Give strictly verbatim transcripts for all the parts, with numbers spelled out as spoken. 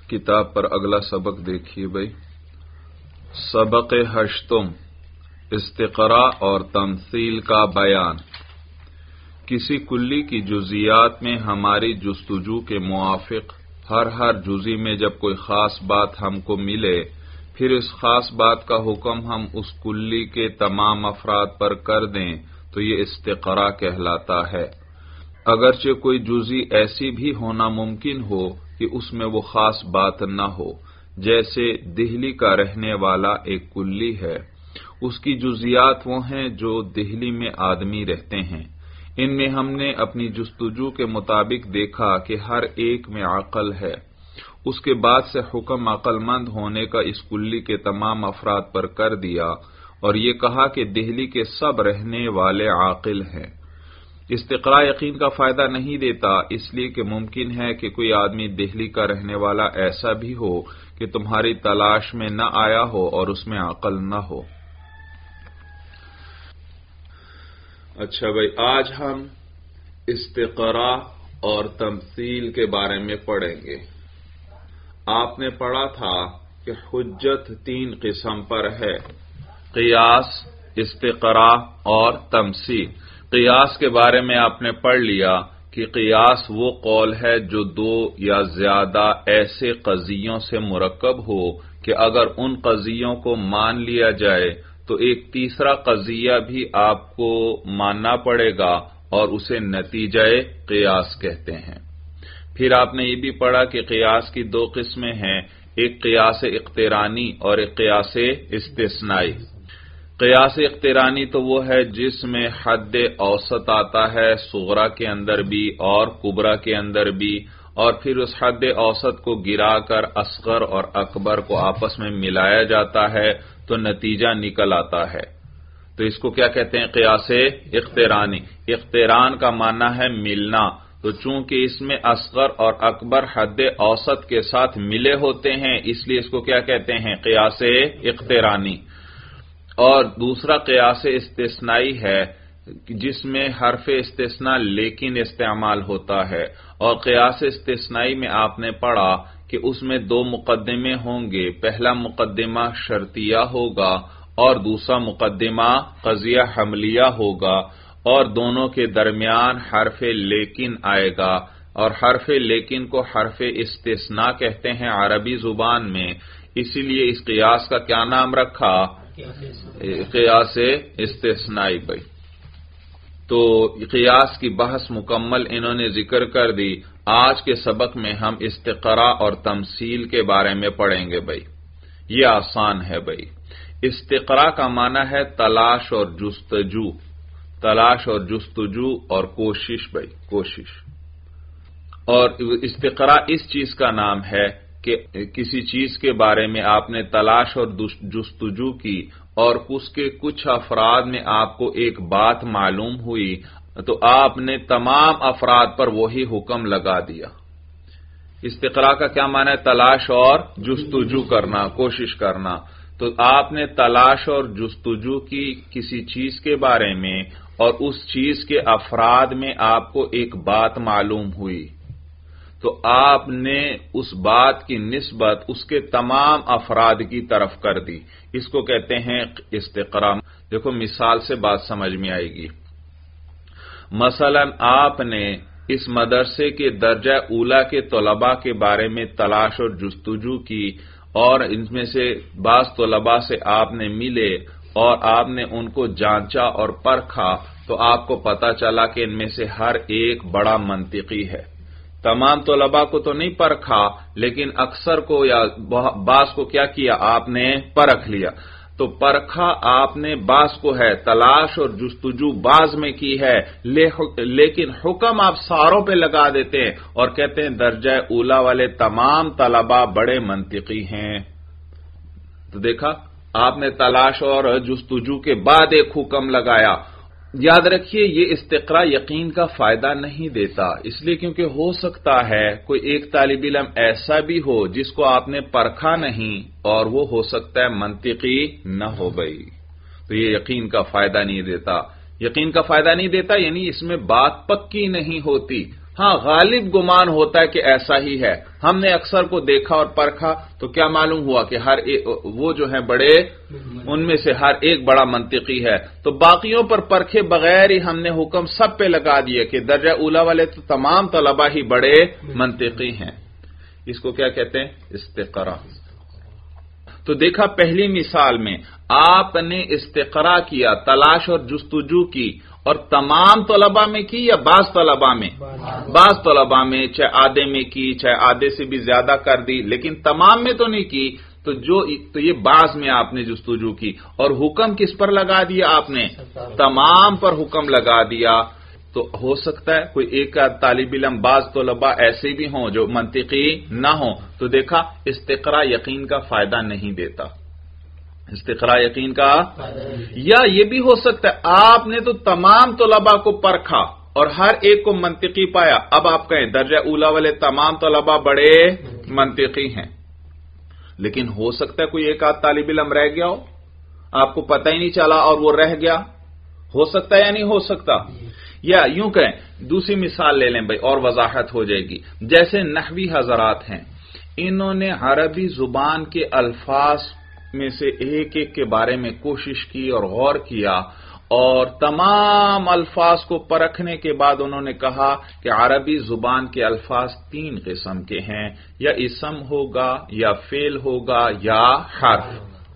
کتاب پر اگلا سبق دیکھیے بھائی. سبق ہشتم استقراء اور تمثیل کا بیان. کسی کلی کی جزیات میں ہماری جستجو کے موافق ہر ہر جزی میں جب کوئی خاص بات ہم کو ملے، پھر اس خاص بات کا حکم ہم اس کلی کے تمام افراد پر کر دیں تو یہ استقراء کہلاتا ہے. اگرچہ کوئی جزی ایسی بھی ہونا ممکن ہو کہ اس میں وہ خاص بات نہ ہو، جیسے دہلی کا رہنے والا ایک کلی ہے، اس کی جزیات وہ ہیں جو دہلی میں آدمی رہتے ہیں. ان میں ہم نے اپنی جستجو کے مطابق دیکھا کہ ہر ایک میں عقل ہے. اس کے بعد سے حکم عقل مند ہونے کا اس کلی کے تمام افراد پر کر دیا اور یہ کہا کہ دہلی کے سب رہنے والے عاقل ہیں. استقراء یقین کا فائدہ نہیں دیتا، اس لیے کہ ممکن ہے کہ کوئی آدمی دہلی کا رہنے والا ایسا بھی ہو کہ تمہاری تلاش میں نہ آیا ہو اور اس میں عقل نہ ہو. اچھا بھائی، آج ہم استقراء اور تمثیل کے بارے میں پڑھیں گے. آپ نے پڑھا تھا کہ حجت تین قسم پر ہے: قیاس، استقراء اور تمثیل. قیاس کے بارے میں آپ نے پڑھ لیا کہ قیاس وہ قول ہے جو دو یا زیادہ ایسے قضیوں سے مرکب ہو کہ اگر ان قضیوں کو مان لیا جائے تو ایک تیسرا قضیہ بھی آپ کو ماننا پڑے گا اور اسے نتیجہ قیاس کہتے ہیں. پھر آپ نے یہ بھی پڑھا کہ قیاس کی دو قسمیں ہیں، ایک قیاس اقترانی اور ایک قیاس استثنائی. قیاس اقترانی تو وہ ہے جس میں حد اوسط آتا ہے، صغرا کے اندر بھی اور کبرا کے اندر بھی، اور پھر اس حد اوسط کو گرا کر اصغر اور اکبر کو آپس میں ملایا جاتا ہے تو نتیجہ نکل آتا ہے. تو اس کو کیا کہتے ہیں؟ قیاس اقترانی. اقتران کا معنی ہے ملنا، تو چونکہ اس میں اصغر اور اکبر حد اوسط کے ساتھ ملے ہوتے ہیں اس لیے اس کو کیا کہتے ہیں؟ قیاس اقترانی. اور دوسرا قیاس استثنائی ہے جس میں حرف استثناء لیکن استعمال ہوتا ہے. اور قیاس استثنائی میں آپ نے پڑھا کہ اس میں دو مقدمے ہوں گے، پہلا مقدمہ شرطیہ ہوگا اور دوسرا مقدمہ قضیہ حملیہ ہوگا، اور دونوں کے درمیان حرف لیکن آئے گا. اور حرف لیکن کو حرف استثناء کہتے ہیں عربی زبان میں، اسی لیے اس قیاس کا کیا نام رکھا؟ قیاس استثنائی. بھائی تو قیاس کی بحث مکمل انہوں نے ذکر کر دی. آج کے سبق میں ہم استقراء اور تمثیل کے بارے میں پڑھیں گے. بھائی یہ آسان ہے. بھائی استقراء کا معنی ہے تلاش اور جستجو، تلاش اور جستجو اور کوشش. بھائی کوشش. اور استقراء اس چیز کا نام ہے کہ کسی چیز کے بارے میں آپ نے تلاش اور جستجو کی اور اس کے کچھ افراد میں آپ کو ایک بات معلوم ہوئی تو آپ نے تمام افراد پر وہی حکم لگا دیا. استقراء کا کیا معنی ہے؟ تلاش اور جستجو کرنا، کوشش کرنا. تو آپ نے تلاش اور جستجو کی کسی چیز کے بارے میں اور اس چیز کے افراد میں آپ کو ایک بات معلوم ہوئی تو آپ نے اس بات کی نسبت اس کے تمام افراد کی طرف کر دی. اس کو کہتے ہیں استقراء. دیکھو مثال سے بات سمجھ میں آئے گی. مثلا آپ نے اس مدرسے کے درجہ اولا کے طلباء کے بارے میں تلاش اور جستجو کی اور ان میں سے بعض طلباء سے آپ نے ملے اور آپ نے ان کو جانچا اور پرکھا تو آپ کو پتا چلا کہ ان میں سے ہر ایک بڑا منطقی ہے. تمام طلباء کو تو نہیں پرکھا لیکن اکثر کو یا بعض کو کیا کیا؟ آپ نے پرکھ لیا. تو پرکھا آپ نے بعض کو ہے، تلاش اور جستجو بعض میں کی ہے، لیکن حکم آپ ساروں پہ لگا دیتے ہیں اور کہتے ہیں درجہ اولا والے تمام طلباء بڑے منطقی ہیں. تو دیکھا آپ نے تلاش اور جستجو کے بعد ایک حکم لگایا. یاد رکھیے یہ استقراء یقین کا فائدہ نہیں دیتا، اس لیے کیونکہ ہو سکتا ہے کوئی ایک طالب علم ایسا بھی ہو جس کو آپ نے پرکھا نہیں اور وہ ہو سکتا ہے منطقی نہ ہو. گئی تو یہ یقین کا فائدہ نہیں دیتا. یقین کا فائدہ نہیں دیتا یعنی اس میں بات پکی نہیں ہوتی. ہاں غالب گمان ہوتا ہے کہ ایسا ہی ہے. ہم نے اکثر کو دیکھا اور پرکھا تو کیا معلوم ہوا کہ ہر ایک وہ جو ہیں بڑے ان میں سے ہر ایک بڑا منطقی ہے. تو باقیوں پر پرکھے بغیر ہی ہم نے حکم سب پہ لگا دیا کہ درجہ اولا والے تو تمام طلبہ ہی بڑے منطقی ہیں. اس کو کیا کہتے ہیں؟ استقرا. تو دیکھا پہلی مثال میں آپ نے استقرا کیا، تلاش اور جستجو کی، اور تمام طلبہ میں کی یا بعض طلبہ میں؟ بعض طلبہ میں، چاہے آدھے میں کی چاہے آدھے سے بھی زیادہ کر دی، لیکن تمام میں تو نہیں کی. تو جو تو یہ بعض میں آپ نے جستجو کی، اور حکم کس پر لگا دیا آپ نے؟ تمام پر حکم لگا دیا. تو ہو سکتا ہے کوئی ایک طالب علم، بعض طلبہ ایسے بھی ہوں جو منطقی نہ ہوں. تو دیکھا استقرا یقین کا فائدہ نہیں دیتا. استقرا یقین کا، یا یہ بھی ہو سکتا ہے آپ نے تو تمام طلبہ کو پرکھا اور ہر ایک کو منطقی پایا. اب آپ کہیں درجہ اولا والے تمام طلبہ بڑے منطقی ہیں، لیکن ہو سکتا ہے کوئی ایک آدھ طالب علم رہ گیا ہو، آپ کو پتہ ہی نہیں چلا اور وہ رہ گیا. ہو سکتا ہے یا نہیں ہو سکتا؟ یا یوں کہیں، دوسری مثال لے لیں بھائی اور وضاحت ہو جائے گی. جیسے نحوی حضرات ہیں، انہوں نے عربی زبان کے الفاظ میں سے ایک ایک کے بارے میں کوشش کی اور غور کیا، اور تمام الفاظ کو پرکھنے کے بعد انہوں نے کہا کہ عربی زبان کے الفاظ تین قسم کے ہیں، یا اسم ہوگا یا فعل ہوگا یا حرف.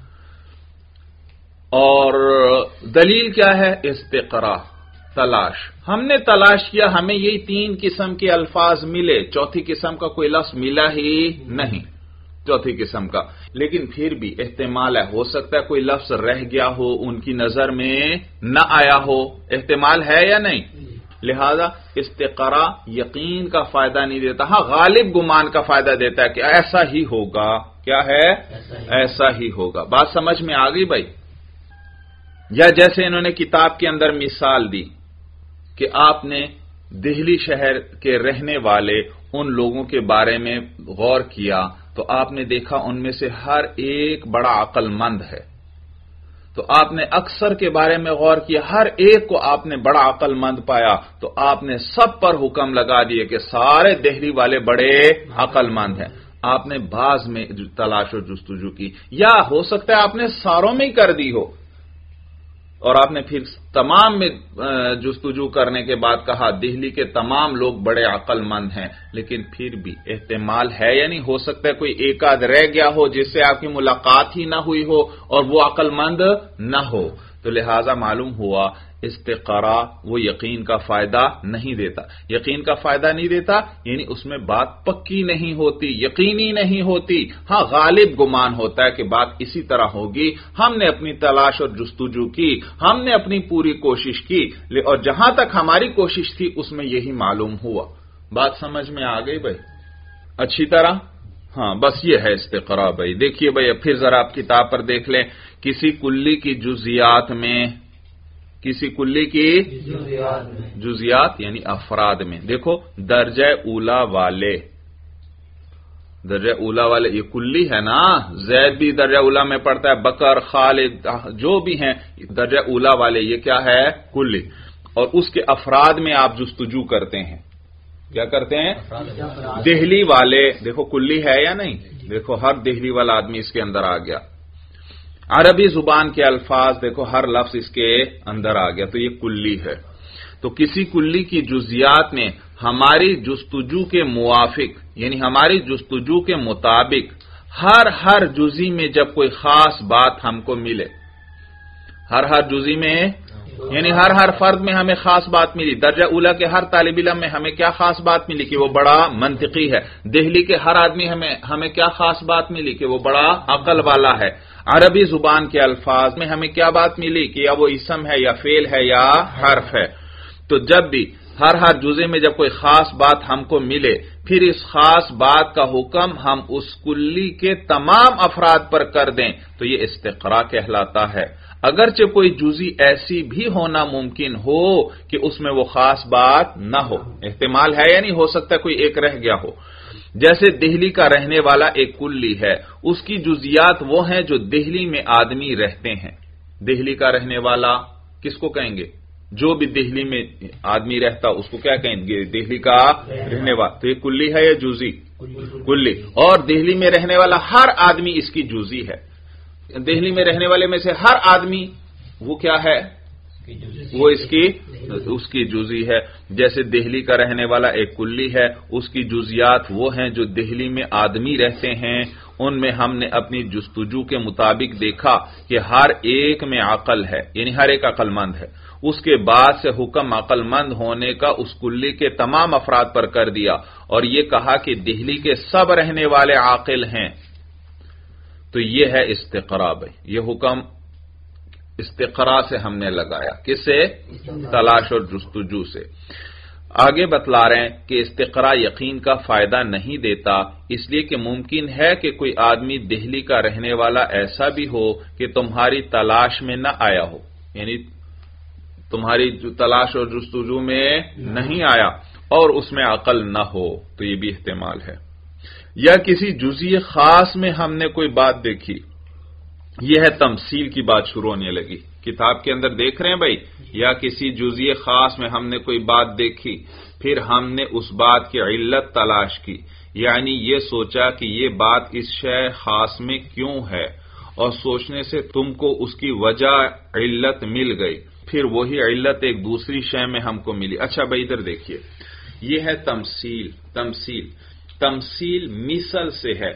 اور دلیل کیا ہے؟ استقرا، تلاش. ہم نے تلاش کیا، ہمیں یہی تین قسم کے الفاظ ملے، چوتھی قسم کا کوئی لفظ ملا ہی نہیں، چوتھی قسم کا. لیکن پھر بھی احتمال ہے، ہو سکتا ہے کوئی لفظ رہ گیا ہو، ان کی نظر میں نہ آیا ہو. احتمال ہے یا نہیں؟ لہذا استقرا یقین کا فائدہ نہیں دیتا، ہاں غالب گمان کا فائدہ دیتا ہے کہ ایسا ہی ہوگا. کیا ہے؟ ایسا ہی ہوگا. بات سمجھ میں آ گئی بھائی؟ یا جیسے انہوں نے کتاب کے اندر مثال دی کہ آپ نے دہلی شہر کے رہنے والے ان لوگوں کے بارے میں غور کیا تو آپ نے دیکھا ان میں سے ہر ایک بڑا عقل مند ہے. تو آپ نے اکثر کے بارے میں غور کیا، ہر ایک کو آپ نے بڑا عقل مند پایا، تو آپ نے سب پر حکم لگا دیے کہ سارے دہلی والے بڑے عقل مند ہیں. آپ نے بعض میں تلاش و جستجو کی، یا ہو سکتا ہے آپ نے ساروں میں ہی کر دی ہو، اور آپ نے پھر تمام میں جستجو کرنے کے بعد کہا دہلی کے تمام لوگ بڑے عقل مند ہیں. لیکن پھر بھی احتمال ہے یا نہیں؟ ہو سکتا ہے کوئی ایک آدھ رہ گیا ہو جس سے آپ کی ملاقات ہی نہ ہوئی ہو اور وہ عقل مند نہ ہو. تو لہذا معلوم ہوا استقرا وہ یقین کا فائدہ نہیں دیتا. یقین کا فائدہ نہیں دیتا یعنی اس میں بات پکی نہیں ہوتی، یقینی نہیں ہوتی. ہاں غالب گمان ہوتا ہے کہ بات اسی طرح ہوگی، ہم نے اپنی تلاش اور جستجو کی، ہم نے اپنی پوری کوشش کی، اور جہاں تک ہماری کوشش تھی اس میں یہی معلوم ہوا. بات سمجھ میں آ گئی بھائی اچھی طرح؟ ہاں بس یہ ہے استقرا بھائی. دیکھیے بھائی اب پھر ذرا آپ کتاب پر دیکھ لیں. کسی کلی کی جزیات میں، کسی کلی کی جزیات یعنی افراد میں، دیکھو درجہ اولا والے، درجہ اولا والے یہ کلی ہے نا، زید بھی درجہ اولا میں پڑتا ہے، بکر، خالد، جو بھی ہیں درجہ اولا والے، یہ کیا ہے؟ کلی. اور اس کے افراد میں آپ جستجو کرتے ہیں. کیا کرتے ہیں؟ دہلی والے. دیکھو کلی ہے یا نہیں؟ دیکھو ہر دہلی والا آدمی اس کے اندر آ گیا. عربی زبان کے الفاظ دیکھو ہر لفظ اس کے اندر آ گیا، تو یہ کلی ہے. تو کسی کلی کی جزیات میں ہماری جستجو کے موافق یعنی ہماری جستجو کے مطابق ہر ہر جزی میں جب کوئی خاص بات ہم کو ملے، ہر ہر جزی میں یعنی ہر ہر فرد میں ہمیں خاص بات ملی. درجہ اولا کے ہر طالب علم میں ہمیں کیا خاص بات ملی کہ وہ بڑا منطقی ہے. دہلی کے ہر آدمی ہمیں ہمیں کیا خاص بات ملی کہ وہ بڑا عقل والا ہے. عربی زبان کے الفاظ میں ہمیں کیا بات ملی کہ یا وہ اسم ہے یا فعل ہے یا حرف ہے. تو جب بھی ہر ہر جزے میں جب کوئی خاص بات ہم کو ملے، پھر اس خاص بات کا حکم ہم اس کلی کے تمام افراد پر کر دیں تو یہ استقرا کہلاتا ہے. اگرچہ کوئی جزی ایسی بھی ہونا ممکن ہو کہ اس میں وہ خاص بات نہ ہو. احتمال ہے یا نہیں؟ ہو سکتا ہے کوئی ایک رہ گیا ہو. جیسے دہلی کا رہنے والا ایک کلی ہے، اس کی جزیات وہ ہیں جو دہلی میں آدمی رہتے ہیں. دہلی کا رہنے والا کس کو کہیں گے؟ جو بھی دہلی میں آدمی رہتا اس کو کیا کہیں گے؟ دہلی کا رہنے والا. تو یہ کلی ہے یا جزئی؟ کلی. اور دہلی میں رہنے والا ہر آدمی اس کی جزئی ہے. دہلی میں رہنے والے میں سے ہر آدمی وہ کیا ہے؟ وہ اس کی اس کی جزئی ہے. جیسے دہلی کا رہنے والا ایک کلی ہے، اس کی جزیات وہ ہیں جو دہلی میں آدمی رہتے ہیں. ان میں ہم نے اپنی جستجو کے مطابق دیکھا کہ ہر ایک میں عقل ہے، یعنی ہر ایک عقل مند ہے. اس کے بعد سے حکم عقل مند ہونے کا اس کلی کے تمام افراد پر کر دیا اور یہ کہا کہ دہلی کے سب رہنے والے عاقل ہیں. تو یہ ہے استقراء. بھائی یہ حکم استقراء سے ہم نے لگایا. کس سے؟ تلاش اور جستجو سے. آگے بتلا رہے ہیں کہ استقراء یقین کا فائدہ نہیں دیتا، اس لیے کہ ممکن ہے کہ کوئی آدمی دہلی کا رہنے والا ایسا بھی ہو کہ تمہاری تلاش میں نہ آیا ہو، یعنی تمہاری تلاش اور جستجو میں نہیں آیا اور اس میں عقل نہ ہو. تو یہ بھی احتمال ہے. یا کسی جزئی خاص میں ہم نے کوئی بات دیکھی. یہ ہے تمثیل کی بات شروع ہونے لگی. کتاب کے اندر دیکھ رہے ہیں بھائی، یا کسی جزئی خاص میں ہم نے کوئی بات دیکھی، پھر ہم نے اس بات کی علت تلاش کی، یعنی یہ سوچا کہ یہ بات اس شے خاص میں کیوں ہے، اور سوچنے سے تم کو اس کی وجہ علت مل گئی. پھر وہی علت ایک دوسری شے میں ہم کو ملی. اچھا بھائی ادھر دیکھیے، یہ ہے تمثیل. تمثیل تمثیل مثل سے ہے.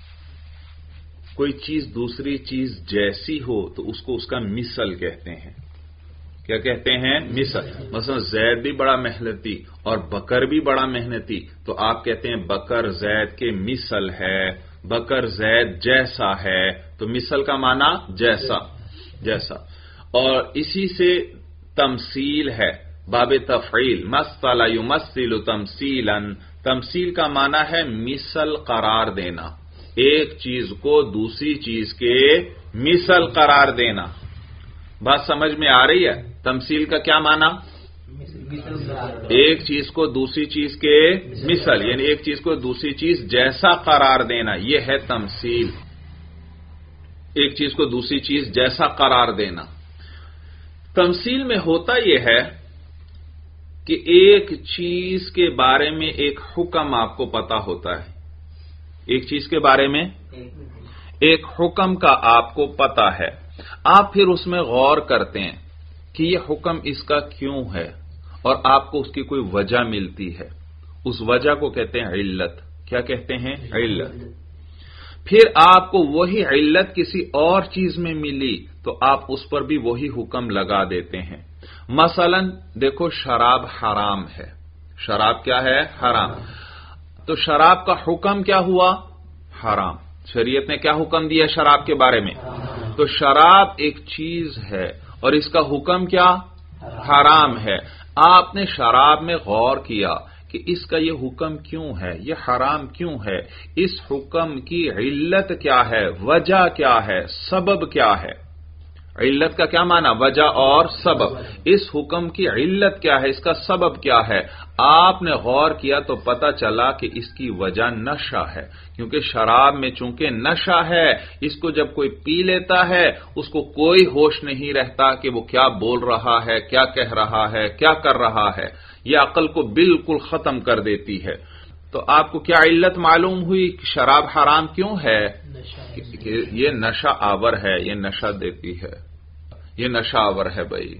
کوئی چیز دوسری چیز جیسی ہو تو اس کو اس کا مثل کہتے ہیں. کیا کہتے ہیں؟ مثل. مثلا زید بھی بڑا محنتی اور بکر بھی بڑا محنتی، تو آپ کہتے ہیں بکر زید کے مثل ہے، بکر زید جیسا ہے. تو مثل کا معنی جیسا جیسا. اور اسی سے تمثیل ہے باب تفعیل. مثل یمثل تمثیلا. تمثیل کا معنی ہے مثل قرار دینا، ایک چیز کو دوسری چیز کے مثل قرار دینا. بات سمجھ میں آ رہی ہے؟ تمثیل کا کیا معنی؟ ایک چیز کو دوسری چیز کے مثل، یعنی ایک چیز کو دوسری چیز جیسا قرار دینا. یہ ہے تمثیل. ایک چیز کو دوسری چیز جیسا قرار دینا. تمثیل میں ہوتا یہ ہے کہ ایک چیز کے بارے میں ایک حکم آپ کو پتا ہوتا ہے. ایک چیز کے بارے میں ایک حکم کا آپ کو پتا ہے. آپ پھر اس میں غور کرتے ہیں کہ یہ حکم اس کا کیوں ہے، اور آپ کو اس کی کوئی وجہ ملتی ہے. اس وجہ کو کہتے ہیں علت. کیا کہتے ہیں؟ علت. پھر آپ کو وہی علت کسی اور چیز میں ملی تو آپ اس پر بھی وہی حکم لگا دیتے ہیں. مثلا دیکھو شراب حرام ہے. شراب کیا ہے؟ حرام. تو شراب کا حکم کیا ہوا؟ حرام. شریعت نے کیا حکم دیا شراب کے بارے میں؟ تو شراب ایک چیز ہے اور اس کا حکم کیا؟ حرام ہے. آپ نے شراب میں غور کیا کہ اس کا یہ حکم کیوں ہے، یہ حرام کیوں ہے، اس حکم کی علت کیا ہے، وجہ کیا ہے، سبب کیا ہے. علت کا کیا معنی؟ وجہ اور سبب. اس حکم کی علت کیا ہے، اس کا سبب کیا ہے. آپ نے غور کیا تو پتہ چلا کہ اس کی وجہ نشہ ہے، کیونکہ شراب میں چونکہ نشہ ہے، اس کو جب کوئی پی لیتا ہے اس کو کوئی ہوش نہیں رہتا کہ وہ کیا بول رہا ہے، کیا کہہ رہا ہے، کیا کر رہا ہے. یہ عقل کو بالکل ختم کر دیتی ہے. تو آپ کو کیا علت معلوم ہوئی کہ شراب حرام کیوں ہے؟ کہ یہ نشہ آور ہے، یہ نشہ دیتی ہے، یہ نشہ آور ہے بھائی.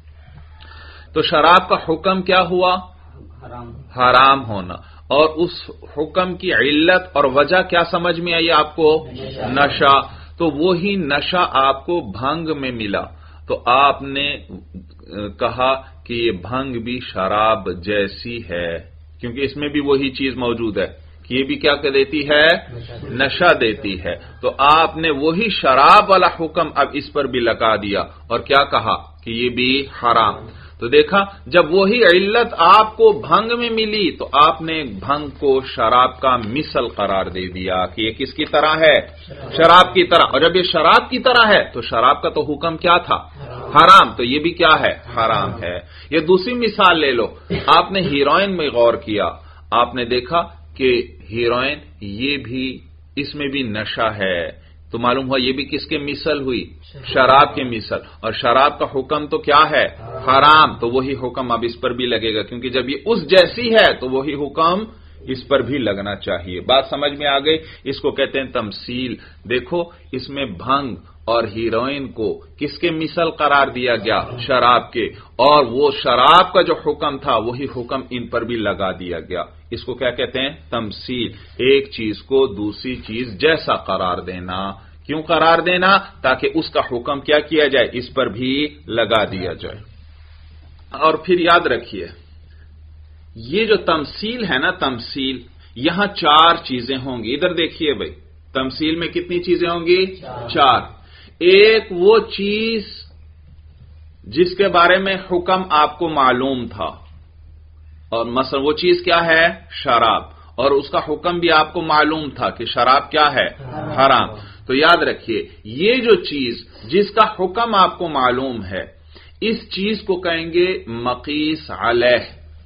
تو شراب کا حکم کیا ہوا؟ حرام ہونا. اور اس حکم کی علت اور وجہ کیا سمجھ میں آئی آپ کو؟ نشہ. تو وہی نشہ آپ کو بھنگ میں ملا تو آپ نے کہا کہ یہ بھنگ بھی شراب جیسی ہے، کیونکہ اس میں بھی وہی چیز موجود ہے کہ یہ بھی کیا دیتی ہے؟ نشہ دیتی ہے. تو آپ نے وہی شراب والا حکم اب اس پر بھی لگا دیا اور کیا کہا کہ یہ بھی حرام. تو دیکھا جب وہی علت آپ کو بھنگ میں ملی تو آپ نے بھنگ کو شراب کا مثل قرار دے دیا کہ یہ کس کی طرح ہے؟ شراب کی طرح. اور جب یہ شراب کی طرح ہے تو شراب کا تو حکم کیا تھا؟ حرام. تو یہ بھی کیا ہے؟ حرام ہے. یہ دوسری مثال لے لو. آپ نے ہیروئن میں غور کیا، آپ نے دیکھا کہ ہیروئن یہ بھی اس میں بھی نشہ ہے. تو معلوم ہوا یہ بھی کس کے مثل ہوئی؟ شراب کے مثل. اور شراب کا حکم تو کیا ہے؟ حرام. تو وہی حکم اب اس پر بھی لگے گا، کیونکہ جب یہ اس جیسی ہے تو وہی حکم اس پر بھی لگنا چاہیے. بات سمجھ میں آ گئی؟ اس کو کہتے ہیں تمثیل. دیکھو اس میں بھنگ اور ہیروئن کو کس کے مثل قرار دیا گیا؟ شراب کے. اور وہ شراب کا جو حکم تھا وہی حکم ان پر بھی لگا دیا گیا. اس کو کیا کہتے ہیں؟ تمثیل. ایک چیز کو دوسری چیز جیسا قرار دینا. کیوں قرار دینا؟ تاکہ اس کا حکم کیا کیا جائے؟ اس پر بھی لگا دیا جائے. اور پھر یاد رکھیے یہ جو تمثیل ہے نا، تمثیل، یہاں چار چیزیں ہوں گی. ادھر دیکھیے بھائی، تمثیل میں کتنی چیزیں ہوں گی؟ چار. ایک وہ چیز جس کے بارے میں حکم آپ کو معلوم تھا، اور مثلا وہ چیز کیا ہے؟ شراب. اور اس کا حکم بھی آپ کو معلوم تھا کہ شراب کیا ہے؟ حرام. تو یاد رکھیے یہ جو چیز جس کا حکم آپ کو معلوم ہے، اس چیز کو کہیں گے مقیس علیہ.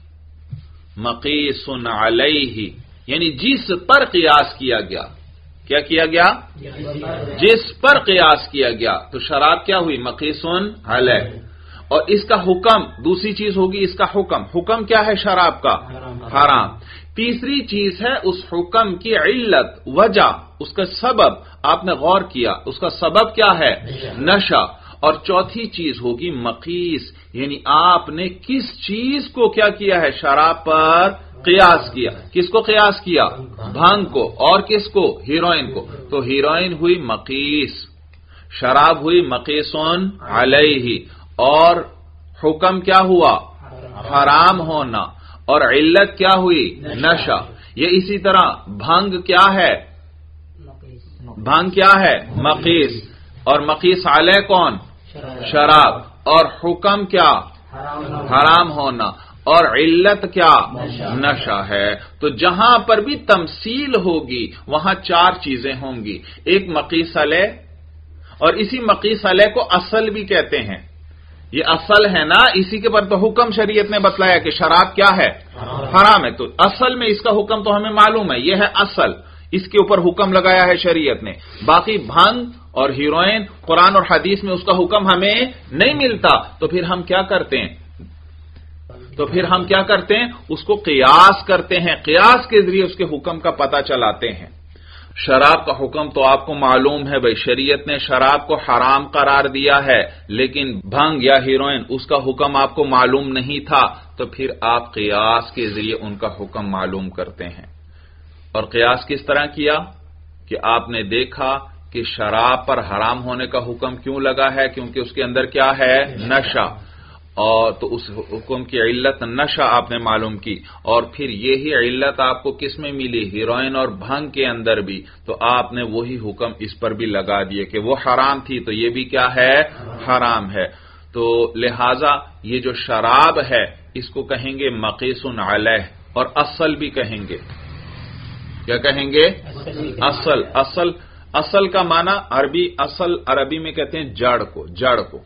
مقیس علیہ یعنی جس پر قیاس کیا گیا. کیا کیا گیا؟ جس پر قیاس کیا گیا. تو شراب کیا ہوئی؟ مقیس علیہ. اور اس کا حکم دوسری چیز ہوگی. اس کا حکم حکم کیا ہے؟ شراب کا حرام. تیسری چیز ہے اس حکم کی علت، وجہ، اس کا سبب. آپ نے غور کیا اس کا سبب کیا ہے؟ نشہ. اور چوتھی چیز ہوگی مقیس، یعنی آپ نے کس چیز کو کیا کیا ہے؟ شراب پر قیاس کیا. کس کو قیاس کیا؟ بھنگ کو. اور کس کو؟ ہیروئن کو. تو ہیروئن ہوئی مقیس، شراب ہوئی مقیس علیہ. اور حکم کیا ہوا؟ حرام ہونا. اور علت کیا ہوئی؟ نشہ. یہ اسی طرح بھنگ کیا ہے؟ بھنگ کیا ہے؟ مقیس. اور مقیس علیہ کون؟ شراب. اور حکم کیا؟ حرام ہونا. اور علت کیا؟ نشہ ہے. تو جہاں پر بھی تمثیل ہوگی وہاں چار چیزیں ہوں گی. ایک مقیس علیہ، اور اسی مقیس علیہ کو اصل بھی کہتے ہیں. یہ اصل ہے نا، اسی کے پر تو حکم شریعت نے بتلایا کہ شراب کیا ہے؟ حرام ہے. تو اصل میں اس کا حکم تو ہمیں معلوم ہے، یہ ہے اصل. اس کے اوپر حکم لگایا ہے شریعت نے. باقی بھنگ اور ہیروئن قرآن اور حدیث میں اس کا حکم ہمیں نہیں ملتا. تو پھر ہم کیا کرتے ہیں؟ تو پھر ہم کیا کرتے ہیں؟ اس کو قیاس کرتے ہیں. قیاس کے ذریعے اس کے حکم کا پتہ چلاتے ہیں. شراب کا حکم تو آپ کو معلوم ہے بھائی، شریعت نے شراب کو حرام قرار دیا ہے. لیکن بھنگ یا ہیروئن اس کا حکم آپ کو معلوم نہیں تھا. تو پھر آپ قیاس کے ذریعے ان کا حکم معلوم کرتے ہیں. اور قیاس کس طرح کیا؟ کہ آپ نے دیکھا کہ شراب پر حرام ہونے کا حکم کیوں لگا ہے؟ کیونکہ اس کے اندر کیا ہے؟ نشہ. اور تو اس حکم کی علت نشہ آپ نے معلوم کی. اور پھر یہی علت آپ کو کس میں ملی؟ ہیروئن اور بھنگ کے اندر بھی. تو آپ نے وہی حکم اس پر بھی لگا دیے کہ وہ حرام تھی تو یہ بھی کیا ہے؟ حرام ہے. تو لہذا یہ جو شراب ہے اس کو کہیں گے مقیس علیہ. اور اصل بھی کہیں گے. کیا کہیں گے؟ اصل. اصل اصل کا معنی عربی، اصل عربی میں کہتے ہیں جڑ کو، جڑ کو.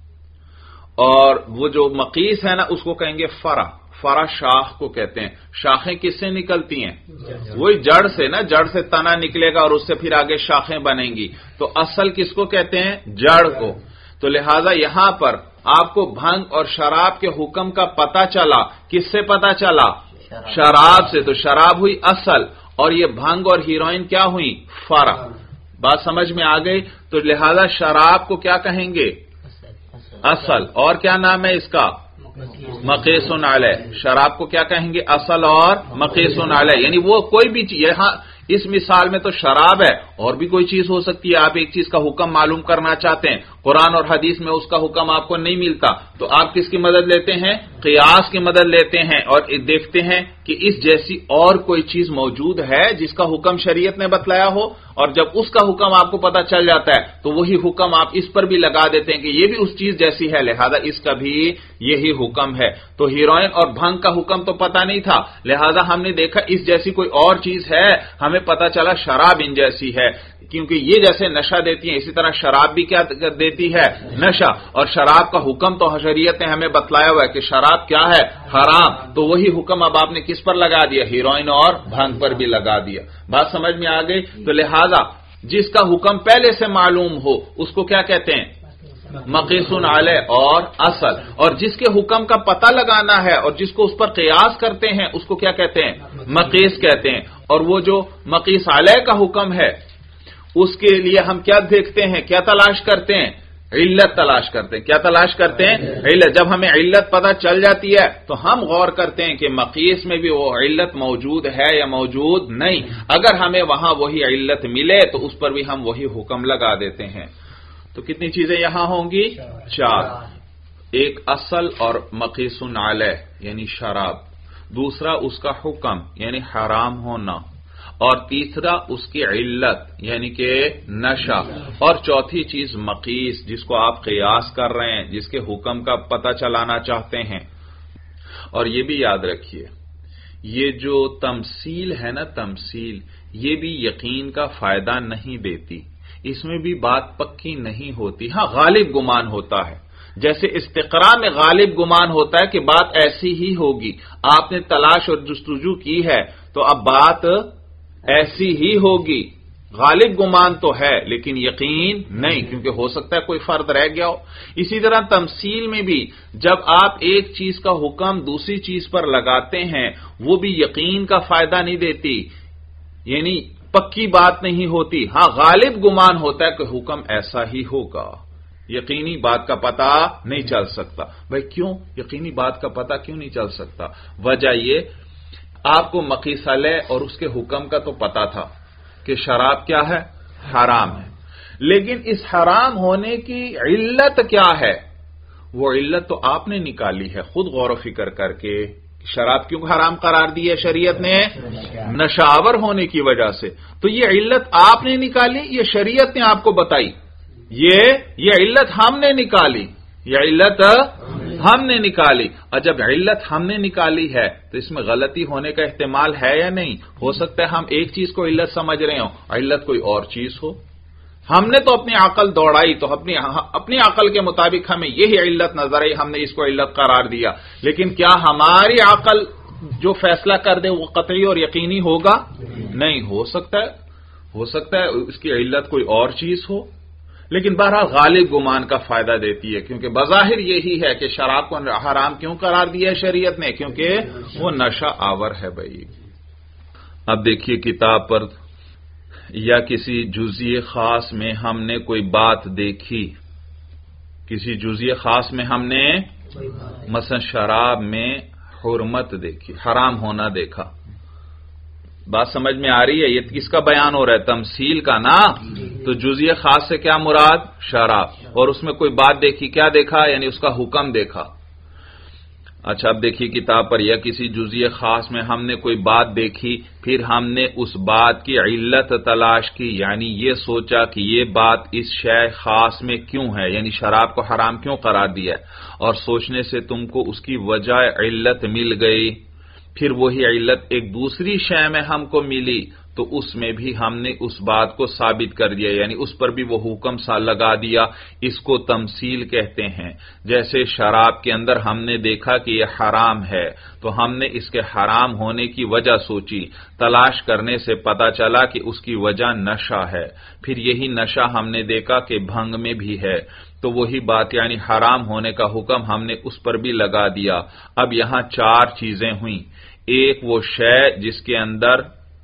اور وہ جو مقیس ہے نا اس کو کہیں گے فرع. فرع شاخ کو کہتے ہیں. شاخیں کس سے نکلتی ہیں؟ وہی جڑ سے نا. جڑ سے تنا نکلے گا اور اس سے پھر آگے شاخیں بنیں گی. تو اصل کس کو کہتے ہیں؟ جڑ کو. تو لہذا یہاں پر آپ کو بھنگ اور شراب کے حکم کا پتہ چلا. کس سے پتہ چلا؟ شراب سے. تو شراب ہوئی اصل، اور یہ بھنگ اور ہیروئن کیا ہوئی؟ فرع. بات سمجھ میں آ گئی؟ تو لہذا شراب کو کیا کہیں گے؟ اصل. اور کیا نام ہے اس کا؟ مقیس علیہ. شراب کو کیا کہیں گے؟ اصل اور مقیس علیہ. یعنی وہ کوئی بھی چیز، یہاں اس مثال میں تو شراب ہے، اور بھی کوئی چیز ہو سکتی ہے. آپ ایک چیز کا حکم معلوم کرنا چاہتے ہیں، قرآن اور حدیث میں اس کا حکم آپ کو نہیں ملتا، تو آپ کس کی مدد لیتے ہیں؟ قیاس کی مدد لیتے ہیں. اور دیکھتے ہیں کہ اس جیسی اور کوئی چیز موجود ہے جس کا حکم شریعت نے بتلایا ہو. اور جب اس کا حکم آپ کو پتہ چل جاتا ہے تو وہی حکم آپ اس پر بھی لگا دیتے ہیں کہ یہ بھی اس چیز جیسی ہے، لہذا اس کا بھی یہی حکم ہے. تو ہیروئن اور بھنگ کا حکم تو پتہ نہیں تھا، لہذا ہم نے دیکھا اس جیسی کوئی اور چیز ہے، ہمیں پتہ چلا شراب ان جیسی ہے. کیونکہ یہ جیسے نشہ دیتی ہیں اسی طرح شراب بھی کیا دیتی ہے؟ نشہ. اور شراب کا حکم تو شریعت نے ہمیں بتلایا ہوا ہے کہ شراب کیا ہے؟ حرام. تو وہی حکم اب آپ نے کس پر لگا دیا؟ ہیروئن اور بھنگ پر بھی لگا دیا. بات سمجھ میں آ گئی؟ تو لہذا جس کا حکم پہلے سے معلوم ہو اس کو کیا کہتے ہیں؟ مقیس علیہ اور اصل. اور جس کے حکم کا پتہ لگانا ہے اور جس کو اس پر قیاس کرتے ہیں اس کو کیا کہتے ہیں؟ مقیس کہتے ہیں. اور وہ جو مقیس علیہ کا حکم ہے اس کے لیے ہم کیا دیکھتے ہیں، کیا تلاش کرتے ہیں؟ علت تلاش کرتے ہیں. کیا تلاش کرتے ہیں؟ علت. جب ہمیں علت پتہ چل جاتی ہے تو ہم غور کرتے ہیں کہ مقیس میں بھی وہ علت موجود ہے یا موجود نہیں. اگر ہمیں وہاں وہی علت ملے تو اس پر بھی ہم وہی حکم لگا دیتے ہیں. تو کتنی چیزیں یہاں ہوں گی؟ چار. ایک اصل اور مقیس علیہ یعنی شراب، دوسرا اس کا حکم یعنی حرام ہونا، اور تیسرا اس کی علت یعنی کہ نشہ، اور چوتھی چیز مقیس جس کو آپ قیاس کر رہے ہیں، جس کے حکم کا پتہ چلانا چاہتے ہیں. اور یہ بھی یاد رکھیے یہ جو تمثیل ہے نا، تمثیل یہ بھی یقین کا فائدہ نہیں دیتی، اس میں بھی بات پکی نہیں ہوتی. ہاں غالب گمان ہوتا ہے، جیسے استقراء میں غالب گمان ہوتا ہے کہ بات ایسی ہی ہوگی. آپ نے تلاش اور جستجو کی ہے تو اب بات ایسی ہی ہوگی. غالب گمان تو ہے لیکن یقین نہیں، کیونکہ ہو سکتا ہے کوئی فرد رہ گیا ہو. اسی طرح تمثیل میں بھی جب آپ ایک چیز کا حکم دوسری چیز پر لگاتے ہیں وہ بھی یقین کا فائدہ نہیں دیتی، یعنی پکی بات نہیں ہوتی. ہاں غالب گمان ہوتا ہے کہ حکم ایسا ہی ہوگا، یقینی بات کا پتہ نہیں چل سکتا. بھائی کیوں یقینی بات کا پتہ کیوں نہیں چل سکتا؟ وجہ یہ، آپ کو مقیس علیہ اور اس کے حکم کا تو پتا تھا کہ شراب کیا ہے؟ حرام ہے. لیکن اس حرام ہونے کی علت کیا ہے؟ وہ علت تو آپ نے نکالی ہے خود غور و فکر کر کے. شراب کیوں حرام قرار دی ہے شریعت نے؟ نشاور ہونے کی وجہ سے. تو یہ علت آپ نے نکالی، یہ شریعت نے آپ کو بتائی؟ یہ یہ علت ہم نے نکالی، یہ علت ہم نے نکالی. اور جب علت ہم نے نکالی ہے تو اس میں غلطی ہونے کا احتمال ہے یا نہیں؟ ہو سکتا ہے ہم ایک چیز کو علت سمجھ رہے ہوں، علت کوئی اور چیز ہو. ہم نے تو اپنی عقل دوڑائی تو اپنی اپنی عقل کے مطابق ہمیں یہی علت نظر آئی، ہم نے اس کو علت قرار دیا. لیکن کیا ہماری عقل جو فیصلہ کر دے وہ قطعی اور یقینی ہوگا؟ نہیں. ہو سکتا ہے ہو سکتا ہے اس کی علت کوئی اور چیز ہو، لیکن بہرحال غالب گمان کا فائدہ دیتی ہے، کیونکہ بظاہر یہی ہے کہ شراب کو حرام کیوں قرار دیا ہے شریعت نے؟ کیونکہ وہ نشہ آور ہے. بھائی اب دیکھیے کتاب پر، یا کسی جزیے خاص میں ہم نے کوئی بات دیکھی، کسی جزیے خاص میں ہم نے مثلا شراب میں حرمت دیکھی، حرام ہونا دیکھا. بات سمجھ میں آ رہی ہے؟ یہ کس کا بیان ہو رہا ہے؟ تمثیل کا نا. تو جزیے خاص سے کیا مراد؟ شراب. اور اس میں کوئی بات دیکھی، کیا دیکھا؟ یعنی اس کا حکم دیکھا. اچھا اب دیکھیے کتاب پر، یا کسی جزیے خاص میں ہم نے کوئی بات دیکھی پھر ہم نے اس بات کی علت تلاش کی، یعنی یہ سوچا کہ یہ بات اس شے خاص میں کیوں ہے، یعنی شراب کو حرام کیوں قرار دیا ہے، اور سوچنے سے تم کو اس کی وجہ علت مل گئی. پھر وہی علت ایک دوسری شے میں ہم کو ملی تو اس میں بھی ہم نے اس بات کو ثابت کر دیا، یعنی اس پر بھی وہ حکم سا لگا دیا. اس کو تمثیل کہتے ہیں. جیسے شراب کے اندر ہم نے دیکھا کہ یہ حرام ہے تو ہم نے اس کے حرام ہونے کی وجہ سوچی، تلاش کرنے سے پتا چلا کہ اس کی وجہ نشہ ہے. پھر یہی نشہ ہم نے دیکھا کہ بھنگ میں بھی ہے، تو وہی بات یعنی حرام ہونے کا حکم ہم نے اس پر بھی لگا دیا. اب یہاں چار چیزیں ہوئیں. ایک وہ شے جس کے اندر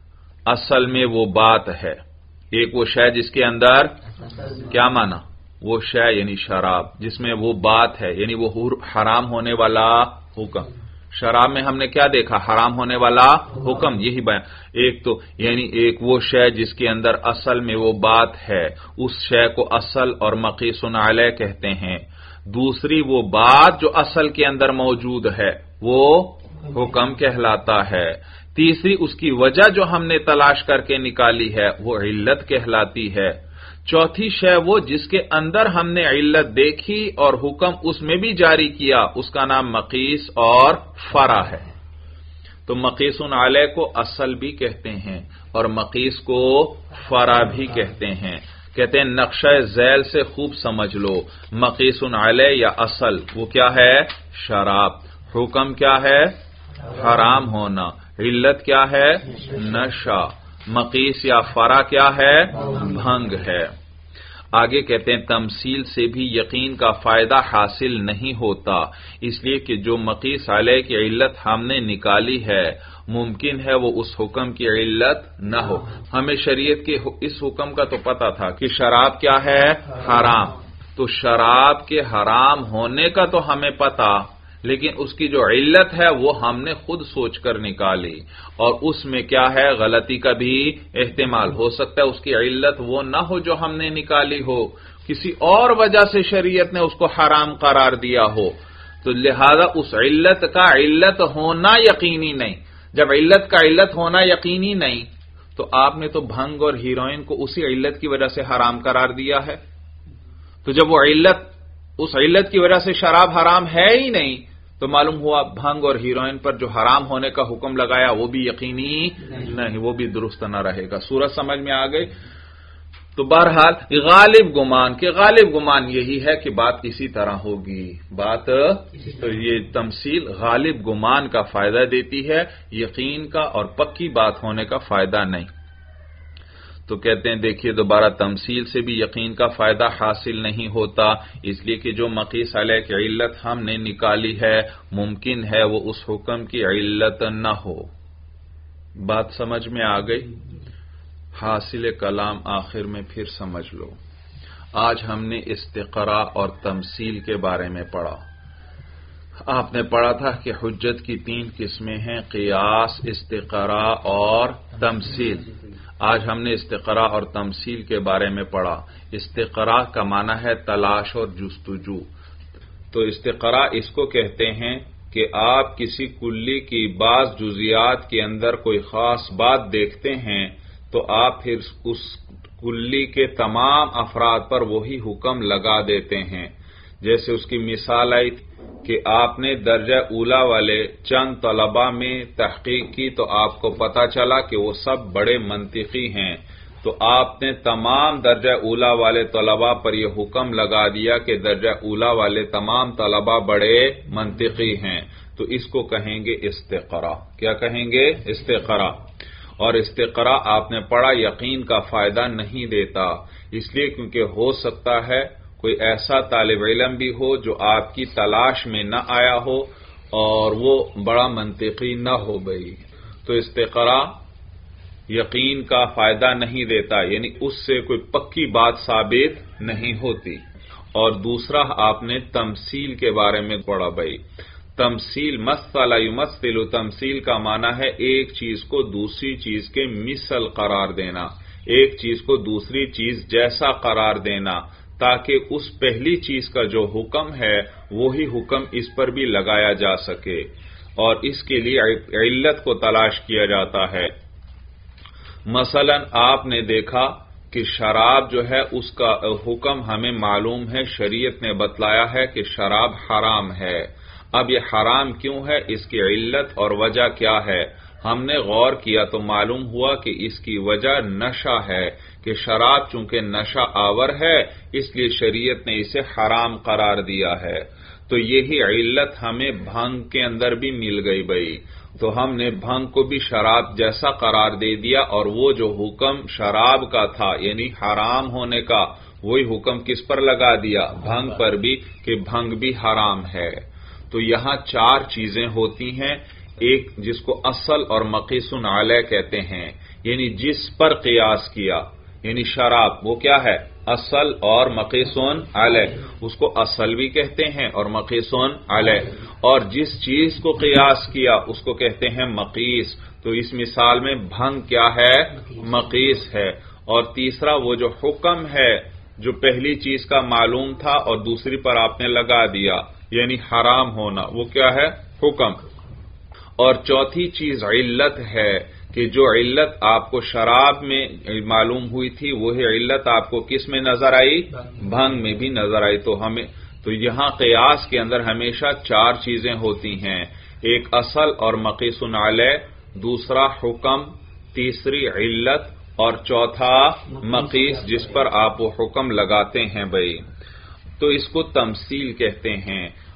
اصل میں وہ بات ہے، ایک وہ شے جس کے اندر کیا مانا؟ وہ شے یعنی شراب جس میں وہ بات ہے، یعنی وہ حرام ہونے والا حکم. شراب میں ہم نے کیا دیکھا؟ حرام ہونے والا حکم. یہی بیان. ایک تو یعنی ایک وہ شے جس کے اندر اصل میں وہ بات ہے، اس شے کو اصل اور مقیس علیہ کہتے ہیں. دوسری وہ بات جو اصل کے اندر موجود ہے وہ حکم کہلاتا ہے. تیسری اس کی وجہ جو ہم نے تلاش کر کے نکالی ہے وہ علت کہلاتی ہے. چوتھی شے وہ جس کے اندر ہم نے علت دیکھی اور حکم اس میں بھی جاری کیا، اس کا نام مقیس اور فرع ہے. تو مقیس علیہ کو اصل بھی کہتے ہیں اور مقیس کو فرع بھی کہتے ہیں. کہتے ہیں نقشہ ذیل سے خوب سمجھ لو، مقیس علیہ یا اصل وہ کیا ہے؟ شراب. حکم کیا ہے؟ حرام ہونا. علت کیا ہے؟ نشہ. مقیس یا فرع کیا ہے؟ بھنگ ہے۔ آگے کہتے ہیں تمثیل سے بھی یقین کا فائدہ حاصل نہیں ہوتا، اس لیے کہ جو مقیس علیہ کی علت ہم نے نکالی ہے ممکن ہے وہ اس حکم کی علت نہ ہو۔ ہمیں شریعت کے اس حکم کا تو پتا تھا کہ شراب کیا ہے؟ حرام۔ تو شراب کے حرام ہونے کا تو ہمیں پتا، لیکن اس کی جو علت ہے وہ ہم نے خود سوچ کر نکالی، اور اس میں کیا ہے؟ غلطی کا بھی احتمال ہو سکتا ہے اس کی علت وہ نہ ہو جو ہم نے نکالی ہو، کسی اور وجہ سے شریعت نے اس کو حرام قرار دیا ہو، تو لہذا اس علت کا علت ہونا یقینی نہیں۔ جب علت کا علت ہونا یقینی نہیں تو آپ نے تو بھنگ اور ہیروئن کو اسی علت کی وجہ سے حرام قرار دیا ہے، تو جب وہ علت اس علت کی وجہ سے شراب حرام ہے ہی نہیں تو معلوم ہوا بھنگ اور ہیروئن پر جو حرام ہونے کا حکم لگایا وہ بھی یقینی نہیں، وہ بھی درست نہ رہے گا۔ صورت سمجھ میں آ گئی؟ تو بہرحال غالب گمان کے غالب گمان یہی ہے کہ بات اسی طرح ہوگی، بات تو یہ تمثیل غالب گمان کا فائدہ دیتی ہے، یقین کا اور پکی بات ہونے کا فائدہ نہیں۔ تو کہتے ہیں دیکھیے دوبارہ تمثیل سے بھی یقین کا فائدہ حاصل نہیں ہوتا، اس لیے کہ جو مقیس علیہ کی علت ہم نے نکالی ہے ممکن ہے وہ اس حکم کی علت نہ ہو۔ بات سمجھ میں آ گئی؟ حاصل کلام آخر میں پھر سمجھ لو۔ آج ہم نے استقراء اور تمثیل کے بارے میں پڑھا۔ آپ نے پڑھا تھا کہ حجت کی تین قسمیں ہیں، قیاس، استقراء اور تمثیل۔ آج ہم نے استقراء اور تمثیل کے بارے میں پڑھا۔ استقراء کا معنی ہے تلاش اور جستجو۔ تو استقراء اس کو کہتے ہیں کہ آپ کسی کلی کی بعض جزیات کے اندر کوئی خاص بات دیکھتے ہیں تو آپ پھر اس کلی کے تمام افراد پر وہی حکم لگا دیتے ہیں۔ جیسے اس کی مثال آئی کہ آپ نے درجہ اولا والے چند طلباء میں تحقیق کی تو آپ کو پتا چلا کہ وہ سب بڑے منطقی ہیں، تو آپ نے تمام درجہ اولا والے طلباء پر یہ حکم لگا دیا کہ درجہ اولا والے تمام طلباء بڑے منطقی ہیں، تو اس کو کہیں گے استقراء۔ کیا کہیں گے؟ استقراء۔ اور استقراء آپ نے پڑھا یقین کا فائدہ نہیں دیتا، اس لیے کیونکہ ہو سکتا ہے کوئی ایسا طالب علم بھی ہو جو آپ کی تلاش میں نہ آیا ہو اور وہ بڑا منطقی نہ ہو گئی، تو استقراء یقین کا فائدہ نہیں دیتا، یعنی اس سے کوئی پکی بات ثابت نہیں ہوتی۔ اور دوسرا آپ نے تمثیل کے بارے میں پڑھا بھائی۔ تمثیل مثل یمثل، تمثیل کا معنی ہے ایک چیز کو دوسری چیز کے مثل قرار دینا، ایک چیز کو دوسری چیز جیسا قرار دینا، تاکہ اس پہلی چیز کا جو حکم ہے وہی حکم اس پر بھی لگایا جا سکے، اور اس کے لیے علت کو تلاش کیا جاتا ہے۔ مثلا آپ نے دیکھا کہ شراب جو ہے اس کا حکم ہمیں معلوم ہے، شریعت نے بتلایا ہے کہ شراب حرام ہے۔ اب یہ حرام کیوں ہے، اس کی علت اور وجہ کیا ہے؟ ہم نے غور کیا تو معلوم ہوا کہ اس کی وجہ نشہ ہے، کہ شراب چونکہ نشہ آور ہے اس لیے شریعت نے اسے حرام قرار دیا ہے۔ تو یہی علت ہمیں بھنگ کے اندر بھی مل گئی بھائی، تو ہم نے بھنگ کو بھی شراب جیسا قرار دے دیا، اور وہ جو حکم شراب کا تھا یعنی حرام ہونے کا وہی حکم کس پر لگا دیا؟ بھنگ پر بھی، کہ بھنگ بھی حرام ہے۔ تو یہاں چار چیزیں ہوتی ہیں، ایک جس کو اصل اور مقیس علیہ کہتے ہیں، یعنی جس پر قیاس کیا، یعنی شراب وہ کیا ہے؟ اصل اور مقیس علیہ، اس کو اصل بھی کہتے ہیں اور مقیس علیہ، اور جس چیز کو قیاس کیا اس کو کہتے ہیں مقیس۔ تو اس مثال میں بھنگ کیا ہے؟ مقیس ہے۔ اور تیسرا وہ جو حکم ہے جو پہلی چیز کا معلوم تھا اور دوسری پر آپ نے لگا دیا، یعنی حرام ہونا، وہ کیا ہے؟ حکم۔ اور چوتھی چیز علت ہے، کہ جو علت آپ کو شراب میں معلوم ہوئی تھی وہی علت آپ کو کس میں نظر آئی؟ بھنگ میں بھی نظر آئی۔ تو ہمیں تو یہاں قیاس کے اندر ہمیشہ چار چیزیں ہوتی ہیں، ایک اصل اور مقیس علیہ، دوسرا حکم، تیسری علت، اور چوتھا مقیس جس پر آپ وہ حکم لگاتے ہیں بھائی۔ تو اس کو تمثیل کہتے ہیں۔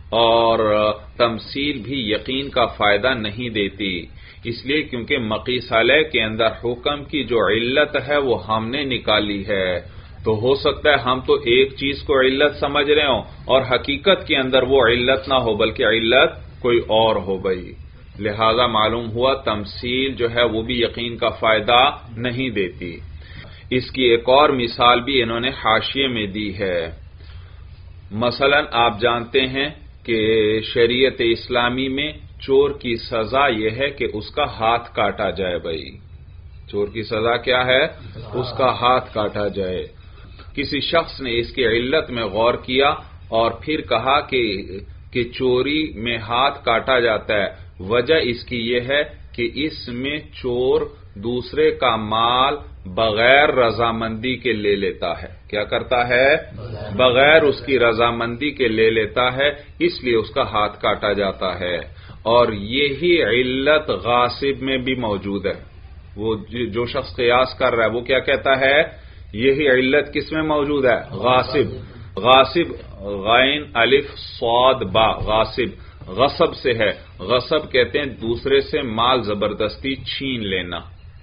اور تمثیل بھی یقین کا فائدہ نہیں دیتی، اس لیے کیونکہ مقیس علیہ کے اندر حکم کی جو علت ہے وہ ہم نے نکالی ہے، تو ہو سکتا ہے ہم تو ایک چیز کو علت سمجھ رہے ہوں اور حقیقت کے اندر وہ علت نہ ہو بلکہ علت کوئی اور ہو بھائی، لہذا معلوم ہوا تمثیل جو ہے وہ بھی یقین کا فائدہ نہیں دیتی۔ اس کی ایک اور مثال بھی انہوں نے حاشیے میں دی ہے۔ مثلا آپ جانتے ہیں کہ شریعت اسلامی میں چور کی سزا یہ ہے کہ اس کا ہاتھ کاٹا جائے بھائی، چور کی سزا کیا ہے؟ اس کا ہاتھ کاٹا جائے۔ کسی شخص نے اس کی علت میں غور کیا اور پھر کہا کہ کہ چوری میں ہاتھ کاٹا جاتا ہے، وجہ اس کی یہ ہے کہ اس میں چور دوسرے کا مال بغیر رضامندی کے لے لیتا ہے۔ کیا کرتا ہے؟ بغیر اس کی رضامندی کے لے لیتا ہے، اس لیے اس کا ہاتھ کاٹا جاتا ہے۔ اور یہی علت غاصب میں بھی موجود ہے۔ وہ جو شخص قیاس کر رہا ہے وہ کیا کہتا ہے؟ یہی علت کس میں موجود ہے؟ غاصب۔ غاصب غین الف صاد با، غاصب غصب سے ہے۔ غصب کہتے ہیں دوسرے سے مال زبردستی چھین لینا،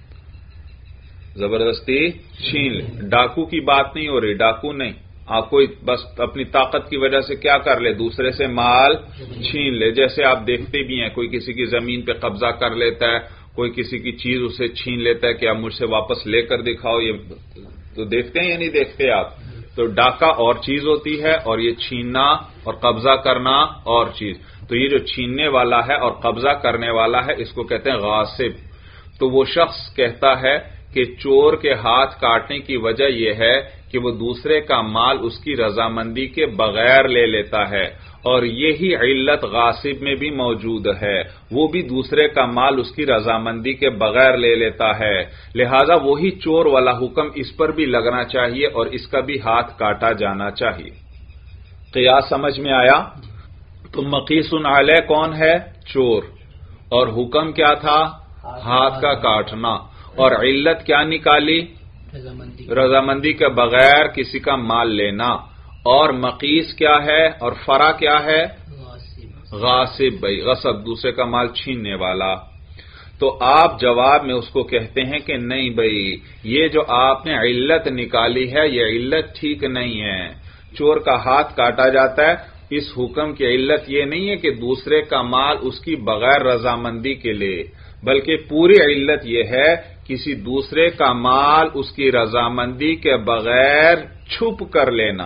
زبردستی چھین لے۔ ڈاکو کی بات نہیں ہو رہی، ڈاکو نہیں، آپ کو بس اپنی طاقت کی وجہ سے کیا کر لے؟ دوسرے سے مال چھین لے۔ جیسے آپ دیکھتے بھی ہیں کوئی کسی کی زمین پہ قبضہ کر لیتا ہے، کوئی کسی کی چیز اسے چھین لیتا ہے کہ آپ مجھ سے واپس لے کر دکھاؤ، یہ تو دیکھتے ہیں یا نہیں دیکھتے آپ؟ تو ڈاکہ اور چیز ہوتی ہے اور یہ چھیننا اور قبضہ کرنا اور چیز۔ تو یہ جو چھیننے والا ہے اور قبضہ کرنے والا ہے اس کو کہتے ہیں غاصب۔ تو وہ شخص کہتا ہے کہ چور کے ہاتھ کاٹنے کی وجہ یہ ہے کہ وہ دوسرے کا مال اس کی رضامندی کے بغیر لے لیتا ہے، اور یہی علت غاصب میں بھی موجود ہے، وہ بھی دوسرے کا مال اس کی رضامندی کے بغیر لے لیتا ہے، لہذا وہی چور والا حکم اس پر بھی لگنا چاہیے اور اس کا بھی ہاتھ کاٹا جانا چاہیے۔ قیاس سمجھ میں آیا؟ تو مقیس علیہ کون ہے؟ چور، اور حکم کیا تھا؟ ہاتھ کا کاٹنا، اور علت کیا نکالی؟ رضامندی کے بغیر کسی کا مال لینا، اور مقیس کیا ہے اور فرع کیا ہے؟ غاصب بھائی، غصب دوسرے کا مال چھیننے والا۔ تو آپ جواب میں اس کو کہتے ہیں کہ نہیں بھائی، یہ جو آپ نے علت نکالی ہے یہ علت ٹھیک نہیں ہے۔ چور کا ہاتھ کاٹا جاتا ہے، اس حکم کی علت یہ نہیں ہے کہ دوسرے کا مال اس کی بغیر رضامندی کے لے، بلکہ پوری علت یہ ہے کسی دوسرے کا مال اس کی رضامندی کے بغیر چھپ کر لینا،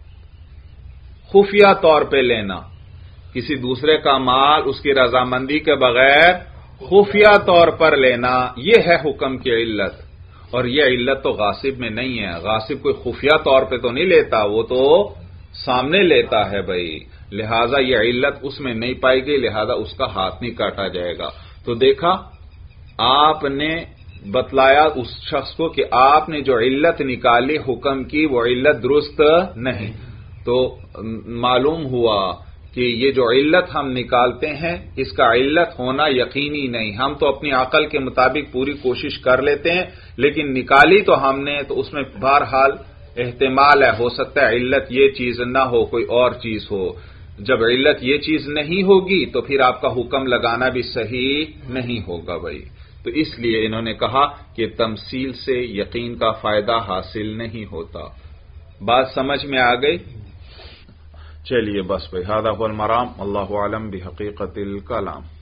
خفیہ طور پہ لینا، کسی دوسرے کا مال اس کی رضامندی کے بغیر خفیہ طور پر لینا، یہ ہے حکم کی علت۔ اور یہ علت تو غاصب میں نہیں ہے، غاصب کوئی خفیہ طور پہ تو نہیں لیتا، وہ تو سامنے لیتا ہے بھائی، لہذا یہ علت اس میں نہیں پائی گئی، لہذا اس کا ہاتھ نہیں کاٹا جائے گا۔ تو دیکھا آپ نے بتلایا اس شخص کو کہ آپ نے جو علت نکالی حکم کی وہ علت درست نہیں، تو معلوم ہوا کہ یہ جو علت ہم نکالتے ہیں اس کا علت ہونا یقینی نہیں، ہم تو اپنی عقل کے مطابق پوری کوشش کر لیتے ہیں لیکن نکالی تو ہم نے، تو اس میں بہرحال احتمال ہے، ہو سکتا ہے علت یہ چیز نہ ہو، کوئی اور چیز ہو۔ جب علت یہ چیز نہیں ہوگی تو پھر آپ کا حکم لگانا بھی صحیح نہیں ہوگا بھائی۔ تو اس لیے انہوں نے کہا کہ تمثیل سے یقین کا فائدہ حاصل نہیں ہوتا۔ بات سمجھ میں آ گئی؟ چلیے بس بھائی، ھذا ھو المرام، اللہ اعلم بحقیقت الکلام۔